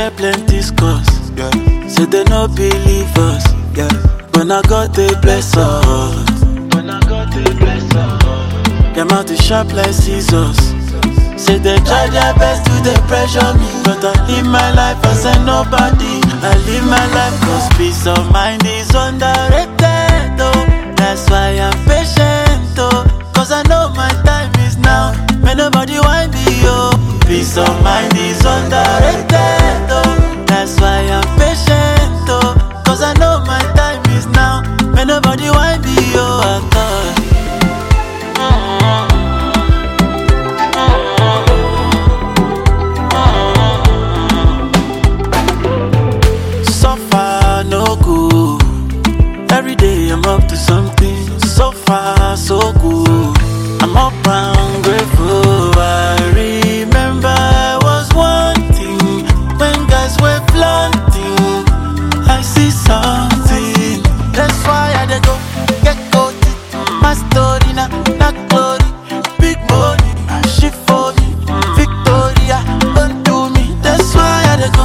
hear plenty scores. Yeah. Say they no believe us. Yeah. But now God they bless us. Them out to sharp like scissors. Say they try their best to they pressure me, but I live my life as a nobody. I live my life cause peace of mind is underrated, oh. That's why I'm patient, oh. Cause I know my time is now. May nobody want me, oh. Peace of mind is underrated, oh. That's why I'm patient, oh. Cause I know my time is now. May nobody want me, oh. I thought no good. Every day I'm up to something. So far, so good. I'm up and grateful. I remember I was wanting when guys were flaunting. I see something. That's why I dey go get coated. My story not glory. Big money, shit for me. Victoria, undo me. That's why I dey go.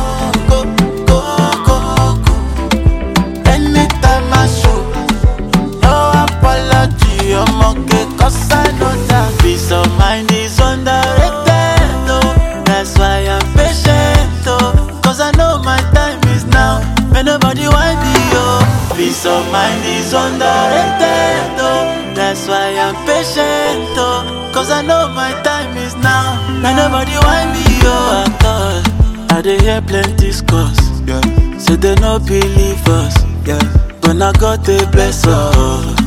Cause I know that peace of mind is underrated, oh. That's why I'm patient, oh. Cause I know my time is now. May nobody want me, oh. Peace of mind is underrated, oh. That's why I'm patient, oh. Cause I know my time is now. May nobody want me, oh. I thought I dey hear plenty scores. Yeah. Say they no believe us. Yeah. But now God they bless us.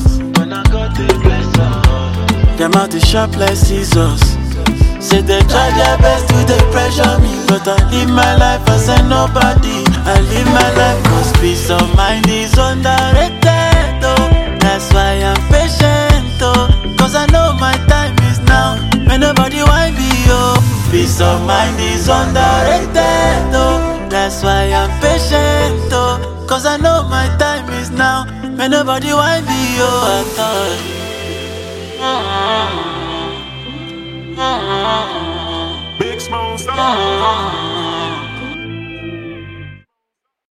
Them out to sharp like scissors. Say they try their best to they pressure me, but I live my life as a nobody. I live my life cause peace of mind is underrated, oh. That's why I'm patient, oh. Cause I know my time is now. May nobody want me, oh. Peace of mind is underrated, oh. That's why I'm patient, oh. Cause I know my time is now. May nobody want me, oh. I thought Big Smoke.